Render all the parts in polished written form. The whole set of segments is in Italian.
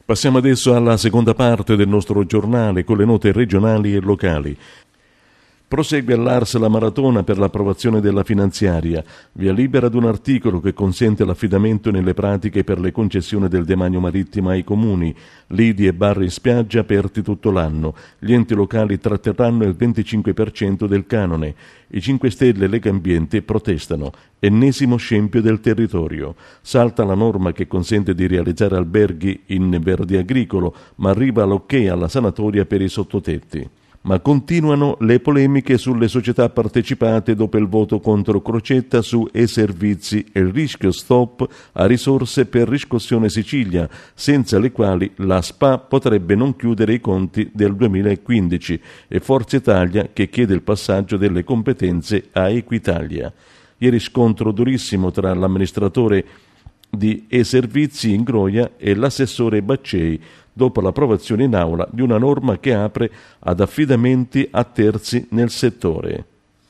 Passiamo adesso alla seconda parte del nostro giornale con le note regionali e locali. Prosegue all'Ars la maratona per l'approvazione della finanziaria. Via libera ad un articolo che consente l'affidamento nelle pratiche per le concessioni del demanio marittimo ai comuni. Lidi e bar in spiaggia aperti tutto l'anno. Gli enti locali tratterranno il 25% del canone. I 5 Stelle e Lega Ambiente protestano. Ennesimo scempio del territorio. Salta la norma che consente di realizzare alberghi in verde agricolo, ma arriva l'ok alla sanatoria per i sottotetti. Ma continuano le polemiche sulle società partecipate dopo il voto contro Crocetta su e-servizi e il rischio stop a risorse per Riscossione Sicilia, senza le quali la SPA potrebbe non chiudere i conti del 2015, e Forza Italia che chiede il passaggio delle competenze a Equitalia. Ieri scontro durissimo tra l'amministratore di e-servizi Ingroia e l'assessore Baccei, dopo l'approvazione in aula di una norma che apre ad affidamenti a terzi nel settore.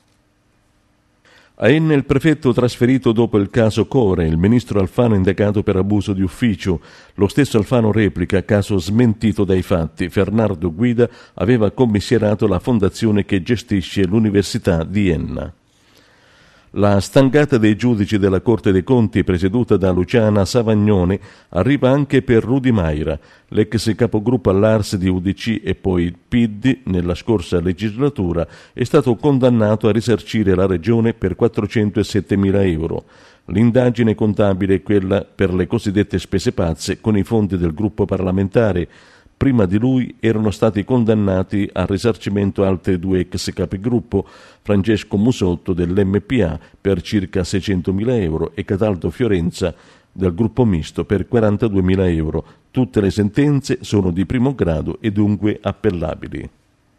A Enne il prefetto trasferito dopo il caso Core, il ministro Alfano indagato per abuso di ufficio. Lo stesso Alfano replica, caso smentito dai fatti. Fernando Guida aveva commissierato la fondazione che gestisce l'Università di Enna. La stangata dei giudici della Corte dei Conti, presieduta da Luciana Savagnone, arriva anche per Rudy Maira, l'ex capogruppo all'Ars di UDC e poi PID nella scorsa legislatura, è stato condannato a risarcire la Regione per 407.000 euro. L'indagine contabile è quella per le cosiddette spese pazze con i fondi del gruppo parlamentare. Prima di lui erano stati condannati al risarcimento altri 2 ex capigruppo, Francesco Musotto dell'MPA per circa 600.000 euro e Cataldo Fiorenza del gruppo misto per 42.000 euro. Tutte le sentenze sono di primo grado e dunque appellabili.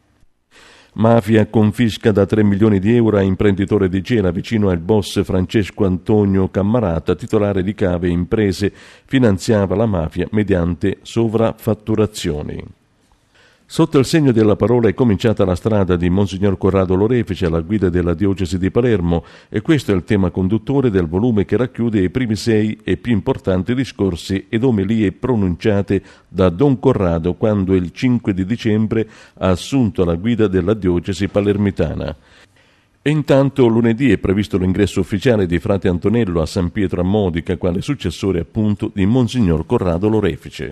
Mafia confisca da 3 milioni di euro a imprenditore di Gela vicino al boss Francesco Antonio Cammarata, titolare di Cave Imprese, finanziava la mafia mediante sovrafatturazioni. Sotto il segno della parola è cominciata la strada di Monsignor Corrado Lorefice alla guida della diocesi di Palermo, e questo è il tema conduttore del volume che racchiude i primi 6 e più importanti discorsi ed omelie pronunciate da Don Corrado quando il 5 di dicembre ha assunto la guida della diocesi palermitana. E intanto lunedì è previsto l'ingresso ufficiale di frate Antonello a San Pietro a Modica, quale successore appunto di Monsignor Corrado Lorefice.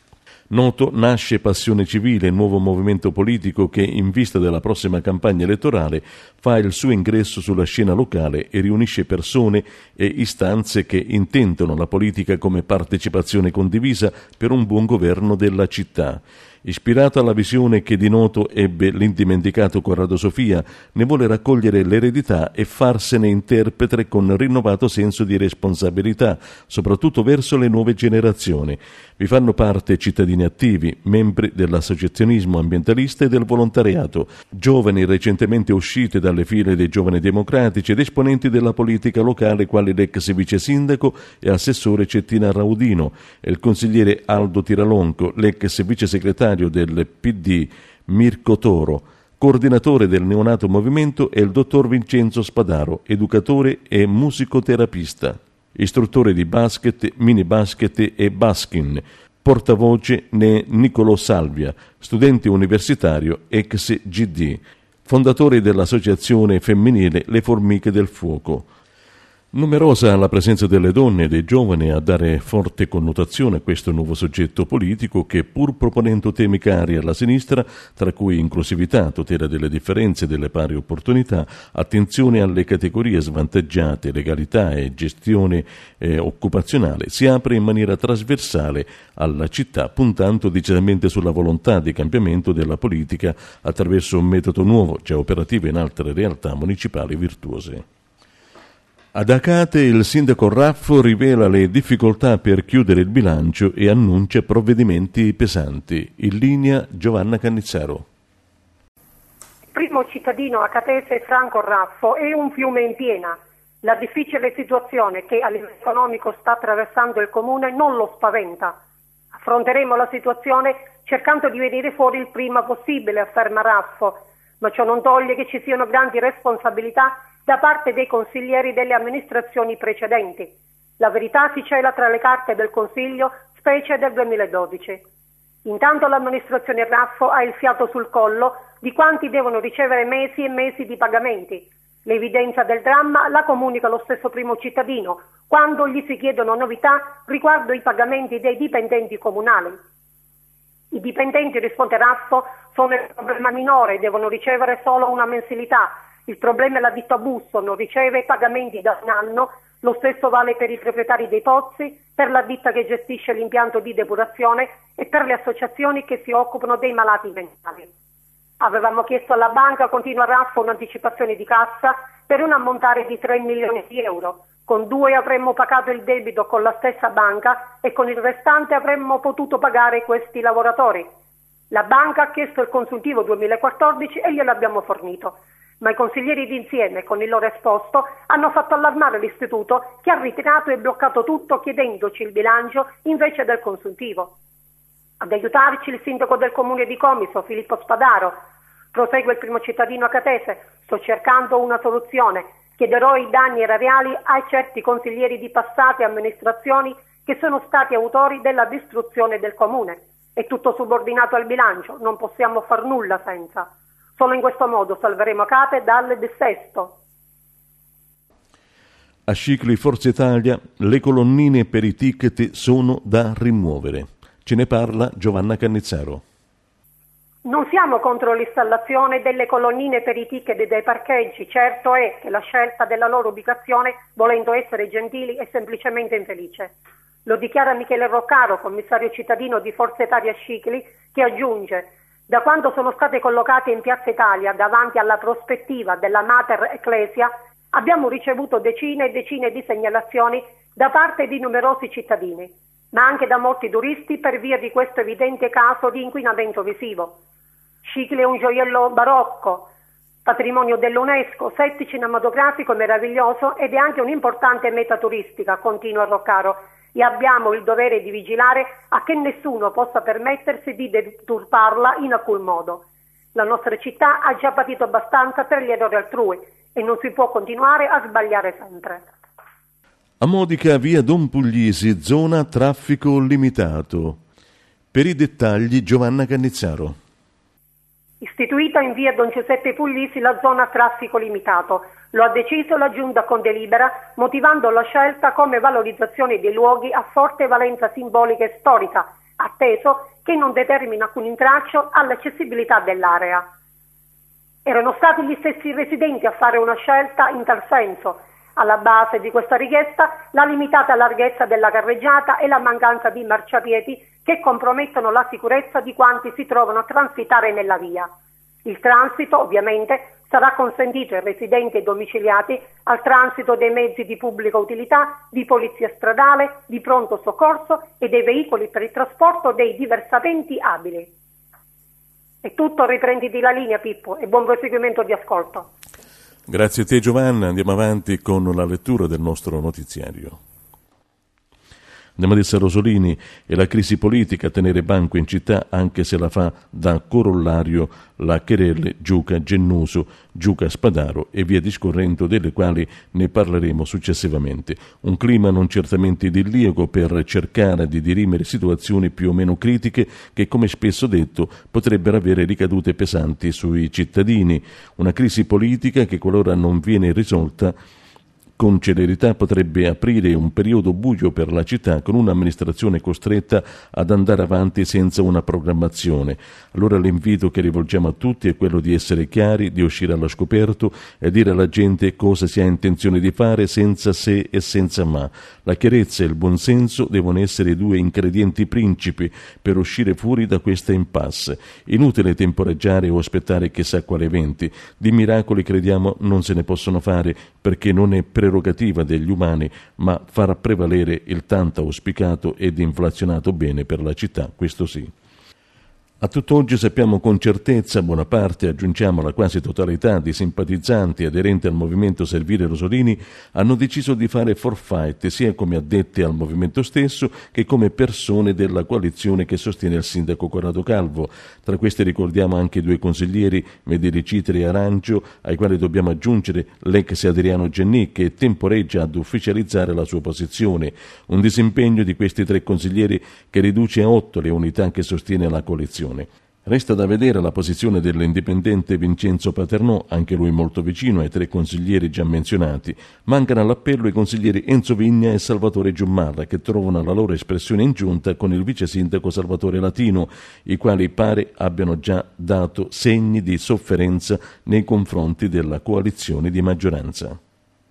Noto nasce Passione Civile, nuovo movimento politico che, in vista della prossima campagna elettorale, fa il suo ingresso sulla scena locale e riunisce persone e istanze che intendono la politica come partecipazione condivisa per un buon governo della città. Ispirato alla visione che di Noto ebbe l'indimenticato Corrado Sofia, ne vuole raccogliere l'eredità e farsene interprete con rinnovato senso di responsabilità, soprattutto verso le nuove generazioni. Vi fanno parte cittadini attivi, membri dell'associazionismo ambientalista e del volontariato, giovani recentemente uscite dalle file dei giovani democratici ed esponenti della politica locale quali l'ex vice sindaco e assessore Cettina Raudino e il consigliere Aldo Tiralonco, l'ex vice segretario del PD Mirko Toro, coordinatore del neonato movimento è il dottor Vincenzo Spadaro, educatore e musicoterapista, istruttore di basket, mini basket e baskin, portavoce ne Niccolò Salvia, studente universitario ex GD, fondatore dell'associazione femminile Le Formiche del Fuoco. Numerosa la presenza delle donne e dei giovani a dare forte connotazione a questo nuovo soggetto politico che, pur proponendo temi cari alla sinistra, tra cui inclusività, tutela delle differenze e delle pari opportunità, attenzione alle categorie svantaggiate, legalità e gestione occupazionale, si apre in maniera trasversale alla città, puntando decisamente sulla volontà di cambiamento della politica attraverso un metodo nuovo, già operativo in altre realtà municipali virtuose. Ad Acate il sindaco Raffo rivela le difficoltà per chiudere il bilancio e annuncia provvedimenti pesanti. In linea Giovanna Cannizzaro. Il primo cittadino acatese Franco Raffo è un fiume in piena. La difficile situazione che a livello economico sta attraversando il comune non lo spaventa. Affronteremo la situazione cercando di venire fuori il prima possibile, afferma Raffo, ma ciò non toglie che ci siano grandi responsabilità da parte dei consiglieri delle amministrazioni precedenti. La verità si cela tra le carte del Consiglio specie del 2012. Intanto l'amministrazione Raffo ha il fiato sul collo di quanti devono ricevere mesi e mesi di pagamenti. L'evidenza del dramma la comunica lo stesso primo cittadino quando gli si chiedono novità riguardo i pagamenti dei dipendenti comunali. I dipendenti, risponde Raffo, sono il problema minore e devono ricevere solo una mensilità. Il problema è la ditta Busso, non riceve pagamenti da un anno. Lo stesso vale per i proprietari dei pozzi, per la ditta che gestisce l'impianto di depurazione e per le associazioni che si occupano dei malati mentali. Avevamo chiesto alla banca, continua Raffo, un'anticipazione di cassa per un ammontare di 3 milioni di euro. Con 2 avremmo pagato il debito con la stessa banca e con il restante avremmo potuto pagare questi lavoratori. La banca ha chiesto il consuntivo 2014 e gliel'abbiamo fornito. Ma i consiglieri d'insieme, con il loro esposto, hanno fatto allarmare l'istituto che ha ritirato e bloccato tutto chiedendoci il bilancio invece del consuntivo. Ad aiutarci il sindaco del comune di Comiso, Filippo Spadaro. Prosegue il primo cittadino a Catese. Sto cercando una soluzione. Chiederò i danni erariali ai certi consiglieri di passate amministrazioni che sono stati autori della distruzione del comune. È tutto subordinato al bilancio, non possiamo far nulla senza. Solo in questo modo salveremo Cate dal dissesto. A Scicli Forza Italia le colonnine per i ticket sono da rimuovere. Ce ne parla Giovanna Cannizzaro. Non siamo contro l'installazione delle colonnine per i ticket dei parcheggi, certo è che la scelta della loro ubicazione, volendo essere gentili, è semplicemente infelice. Lo dichiara Michele Roccaro, commissario cittadino di Forza Italia Scicli, che aggiunge: da quando sono state collocate in Piazza Italia davanti alla prospettiva della Mater Ecclesia, abbiamo ricevuto decine e decine di segnalazioni da parte di numerosi cittadini, ma anche da molti turisti per via di questo evidente caso di inquinamento visivo. Scicli è un gioiello barocco, patrimonio dell'UNESCO, set cinematografico meraviglioso ed è anche un'importante meta turistica, continua Roccaro, e abbiamo il dovere di vigilare a che nessuno possa permettersi di deturparla in alcun modo. La nostra città ha già patito abbastanza per gli errori altrui e non si può continuare a sbagliare sempre. A Modica, via Don Puglisi, zona traffico limitato. Per i dettagli Giovanna Cannizzaro. Istituita in via Don Giuseppe Puglisi la zona traffico limitato. Lo ha deciso la Giunta con delibera, motivando la scelta come valorizzazione dei luoghi a forte valenza simbolica e storica, atteso che non determina alcun intralcio all'accessibilità dell'area. Erano stati gli stessi residenti a fare una scelta in tal senso. Alla base di questa richiesta la limitata larghezza della carreggiata e la mancanza di marciapiedi che compromettono la sicurezza di quanti si trovano a transitare nella via. Il transito, ovviamente, sarà consentito ai residenti e domiciliati al transito dei mezzi di pubblica utilità, di polizia stradale, di pronto soccorso e dei veicoli per il trasporto dei diversamente abili. È tutto, riprenditi la linea Pippo e buon proseguimento di ascolto. Grazie a te Giovanna, andiamo avanti con la lettura del nostro notiziario. Andiamo ad essere Rosolini e la crisi politica a tenere banco in città anche se la fa da corollario la Cherelle, Giuca, Gennuso, Giuca, Spadaro e via discorrendo, delle quali ne parleremo successivamente. Un clima non certamente idilliaco per cercare di dirimere situazioni più o meno critiche che, come spesso detto, potrebbero avere ricadute pesanti sui cittadini. Una crisi politica che, qualora non viene risolta con celerità, potrebbe aprire un periodo buio per la città, con un'amministrazione costretta ad andare avanti senza una programmazione. Allora l'invito che rivolgiamo a tutti è quello di essere chiari, di uscire allo scoperto e dire alla gente cosa si ha intenzione di fare senza se e senza ma. La chiarezza e il buonsenso devono essere i due ingredienti principi per uscire fuori da questa impasse. Inutile temporeggiare o aspettare chissà quali eventi. Di miracoli, crediamo, non se ne possono fare, perché non è prerogativa degli umani, ma farà prevalere il tanto auspicato ed inflazionato bene per la città, questo sì. A tutt'oggi sappiamo con certezza, buona parte, aggiungiamo la quasi totalità di simpatizzanti aderenti al movimento Servire Rosolini hanno deciso di fare forfait sia come addetti al movimento stesso che come persone della coalizione che sostiene il sindaco Corrado Calvo. Tra questi ricordiamo anche i due consiglieri Mederi Citri e Arancio, ai quali dobbiamo aggiungere l'ex Adriano Genni che temporeggia ad ufficializzare la sua posizione. Un disimpegno di questi tre consiglieri che riduce a 8 le unità che sostiene la coalizione. Resta da vedere la posizione dell'indipendente Vincenzo Paternò, anche lui molto vicino ai tre consiglieri già menzionati. Mancano all'appello i consiglieri Enzo Vigna e Salvatore Giummarra, che trovano la loro espressione in giunta con il vice sindaco Salvatore Latino, i quali pare abbiano già dato segni di sofferenza nei confronti della coalizione di maggioranza.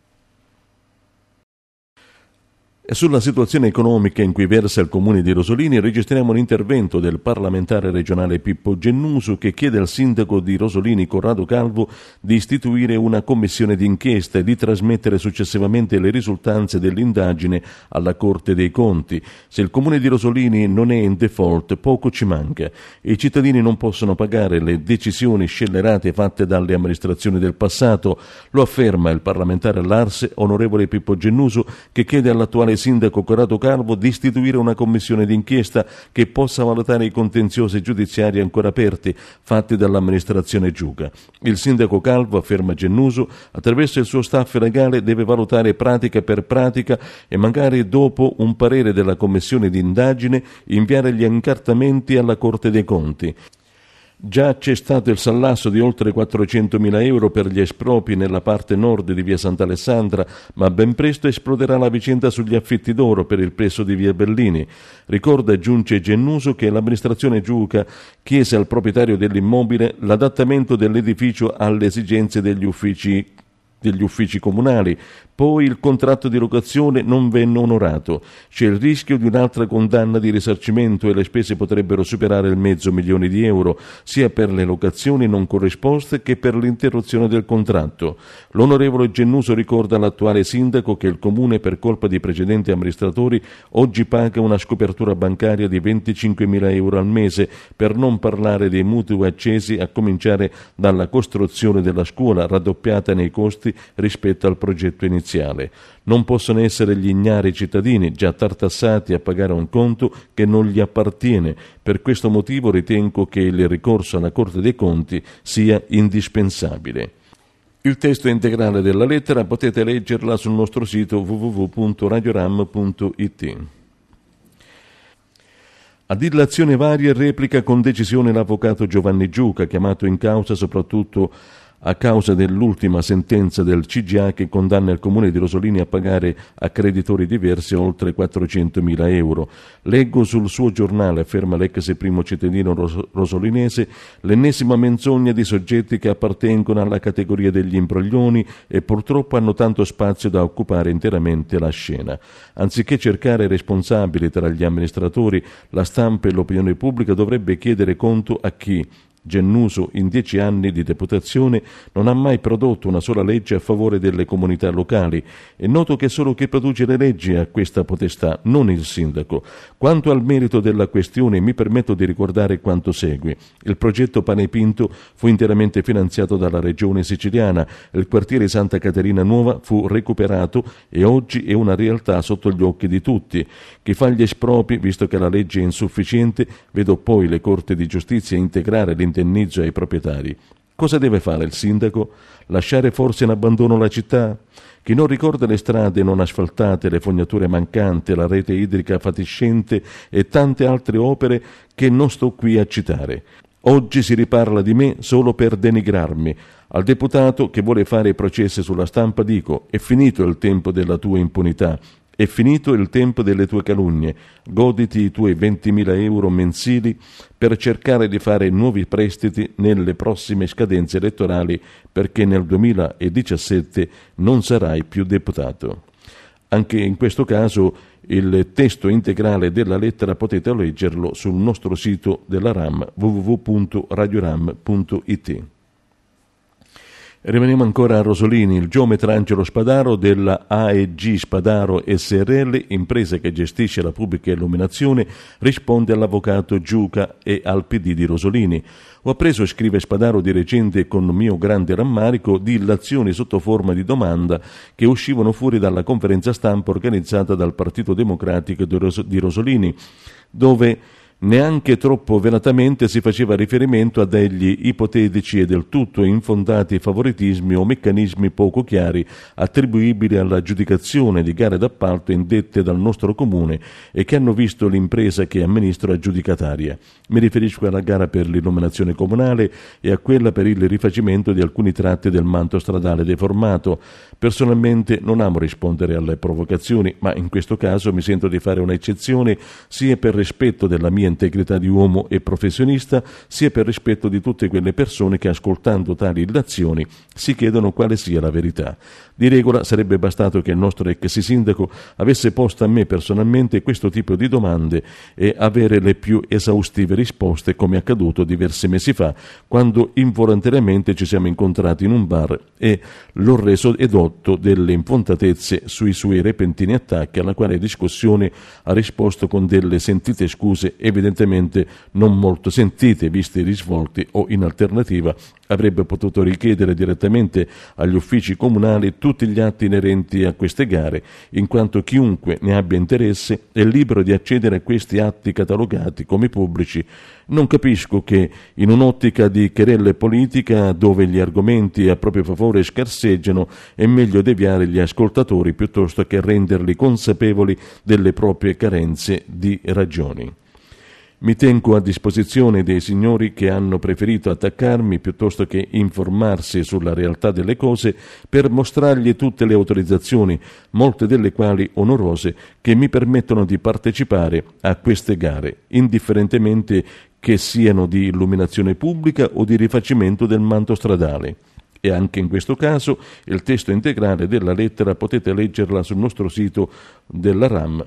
E sulla situazione economica in cui versa il comune di Rosolini registriamo l'intervento del parlamentare regionale Pippo Gennuso che chiede al sindaco di Rosolini Corrado Calvo di istituire una commissione d'inchiesta e di trasmettere successivamente le risultanze dell'indagine alla Corte dei Conti. Se il comune di Rosolini non è in default, poco ci manca. I cittadini non possono pagare le decisioni scellerate fatte dalle amministrazioni del passato, lo afferma il parlamentare all'Arse, onorevole Pippo Gennuso, che chiede all'attuale sindaco Corrado Calvo di istituire una commissione d'inchiesta che possa valutare i contenziosi giudiziari ancora aperti fatti dall'amministrazione Giuca. Il sindaco Calvo, afferma Gennuso, attraverso il suo staff legale deve valutare pratica per pratica e magari dopo un parere della commissione di indagine inviare gli incartamenti alla Corte dei Conti. Già c'è stato il sallasso di oltre 400.000 euro per gli espropri nella parte nord di via Sant'Alessandra, ma ben presto esploderà la vicenda sugli affitti d'oro per il presso di via Bellini. Ricorda, aggiunge Gennuso, che l'amministrazione Giuca chiese al proprietario dell'immobile l'adattamento dell'edificio alle esigenze degli uffici comunali. Poi il contratto di locazione non venne onorato. C'è il rischio di un'altra condanna di risarcimento e le spese potrebbero superare il $500.000 di euro, sia per le locazioni non corrisposte che per l'interruzione del contratto. L'onorevole Gennuso ricorda all'attuale sindaco che il comune, per colpa di precedenti amministratori, oggi paga una scopertura bancaria di 25.000 euro al mese, per non parlare dei mutui accesi a cominciare dalla costruzione della scuola, raddoppiata nei costi rispetto al progetto iniziale. Non possono essere gli ignari cittadini già tartassati a pagare un conto che non gli appartiene. Per questo motivo ritengo che il ricorso alla Corte dei Conti sia indispensabile. Il testo integrale della lettera potete leggerla sul nostro sito www.radioram.it. A dilazione varia replica con decisione l'avvocato Giovanni Giuca, chiamato in causa soprattutto a causa dell'ultima sentenza del CGA che condanna il comune di Rosolini a pagare a creditori diversi oltre 400.000 euro. Leggo sul suo giornale, afferma l'ex primo cittadino rosolinese, l'ennesima menzogna di soggetti che appartengono alla categoria degli imbroglioni e purtroppo hanno tanto spazio da occupare interamente la scena. Anziché cercare responsabili tra gli amministratori, la stampa e l'opinione pubblica dovrebbe chiedere conto a chi. Gennuso, in 10 anni di deputazione, non ha mai prodotto una sola legge a favore delle comunità locali. È noto che solo chi produce le leggi ha questa potestà, non il sindaco. Quanto al merito della questione, mi permetto di ricordare quanto segue. Il progetto Pane Pinto fu interamente finanziato dalla regione siciliana. Il quartiere Santa Caterina Nuova fu recuperato e oggi è una realtà sotto gli occhi di tutti. Chi fa gli espropri, visto che la legge è insufficiente, vedo poi le corti di giustizia integrare l'indennizzo ai proprietari. Cosa deve fare il sindaco? Lasciare forse in abbandono la città? Chi non ricorda le strade non asfaltate, le fognature mancanti, la rete idrica fatiscente e tante altre opere che non sto qui a citare. Oggi si riparla di me solo per denigrarmi. Al deputato che vuole fare i processi sulla stampa dico: è finito il tempo della tua impunità. È finito il tempo delle tue calunnie, goditi i tuoi 20.000 euro mensili per cercare di fare nuovi prestiti nelle prossime scadenze elettorali, perché nel 2017 non sarai più deputato. Anche in questo caso il testo integrale della lettera potete leggerlo sul nostro sito della RAM www.radioram.it. Rimaniamo ancora a Rosolini. Il geometra Angelo Spadaro della AEG Spadaro SRL, impresa che gestisce la pubblica illuminazione, risponde all'avvocato Giuca e al PD di Rosolini. Ho appreso, scrive Spadaro di recente con mio grande rammarico, di illazioni sotto forma di domanda che uscivano fuori dalla conferenza stampa organizzata dal Partito Democratico di Rosolini, dove neanche troppo velatamente si faceva riferimento a degli ipotetici e del tutto infondati favoritismi o meccanismi poco chiari attribuibili alla aggiudicazione di gare d'appalto indette dal nostro comune e che hanno visto l'impresa che amministro aggiudicataria. Mi riferisco alla gara per l'illuminazione comunale e a quella per il rifacimento di alcuni tratti del manto stradale deformato. Personalmente non amo rispondere alle provocazioni, ma in questo caso mi sento di fare un'eccezione sia per rispetto della mia integrità di uomo e professionista, sia per rispetto di tutte quelle persone che, ascoltando tali illazioni, si chiedono quale sia la verità. Di regola sarebbe bastato che il nostro ex sindaco avesse posto a me personalmente questo tipo di domande e avere le più esaustive risposte, come accaduto diversi mesi fa, quando involontariamente ci siamo incontrati in un bar e l'ho reso edotto delle infondatezze sui suoi repentini attacchi, alla quale discussione ha risposto con delle sentite scuse evidentemente non molto sentite visti i risvolti, o in alternativa avrebbe potuto richiedere direttamente agli uffici comunali tutti gli atti inerenti a queste gare, in quanto chiunque ne abbia interesse è libero di accedere a questi atti catalogati come pubblici. Non capisco che, in un'ottica di querelle politica dove gli argomenti a proprio favore scarseggiano, è meglio deviare gli ascoltatori piuttosto che renderli consapevoli delle proprie carenze di ragioni. Mi tengo a disposizione dei signori che hanno preferito attaccarmi piuttosto che informarsi sulla realtà delle cose per mostrargli tutte le autorizzazioni, molte delle quali onorose, che mi permettono di partecipare a queste gare, indifferentemente che siano di illuminazione pubblica o di rifacimento del manto stradale. E anche in questo caso il testo integrale della lettera potete leggerla sul nostro sito della RAM,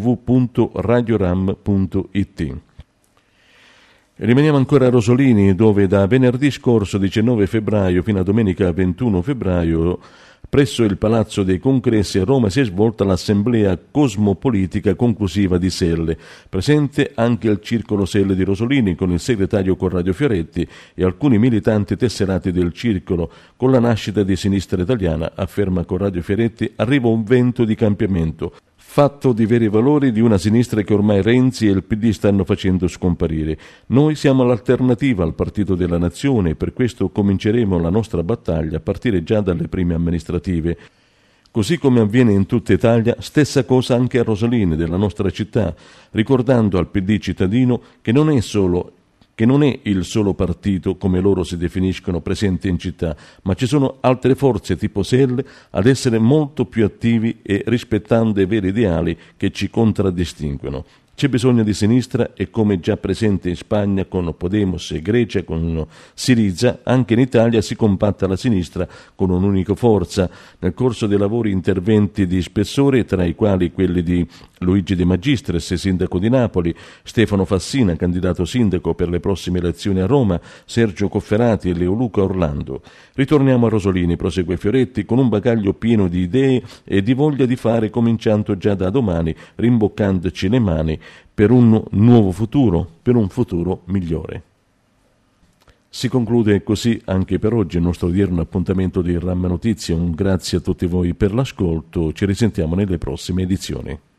www.radioram.it. Rimaniamo ancora a Rosolini, dove da venerdì scorso 19 febbraio fino a domenica 21 febbraio presso il Palazzo dei Congressi a Roma si è svolta l'assemblea cosmopolitica conclusiva di Selle. Presente anche il Circolo Selle di Rosolini con il segretario Corrado Fioretti e alcuni militanti tesserati del circolo. Con la nascita di Sinistra Italiana, afferma Corrado Fioretti, arriva un vento di cambiamento, fatto di veri valori di una sinistra che ormai Renzi e il PD stanno facendo scomparire. Noi siamo l'alternativa al Partito della Nazione e per questo cominceremo la nostra battaglia a partire già dalle prime amministrative. Così come avviene in tutta Italia, stessa cosa anche a Rosolini, della nostra città, ricordando al PD cittadino che non è il solo partito, come loro si definiscono, presente in città, ma ci sono altre forze tipo Selle ad essere molto più attivi e rispettando i veri ideali che ci contraddistinguono. C'è bisogno di sinistra e, come già presente in Spagna con Podemos e Grecia con Syriza, anche in Italia si compatta la sinistra con un'unica forza. Nel corso dei lavori interventi di spessore, tra i quali quelli di Luigi De Magistris, sindaco di Napoli, Stefano Fassina, candidato sindaco per le prossime elezioni a Roma, Sergio Cofferati e Leoluca Orlando. Ritorniamo a Rosolini, prosegue Fioretti, con un bagaglio pieno di idee e di voglia di fare, cominciando già da domani, rimboccandoci le mani per un nuovo futuro, per un futuro migliore. Si conclude così anche per oggi il nostro odierno appuntamento di RAM Notizie. Un grazie a tutti voi per l'ascolto, ci risentiamo nelle prossime edizioni.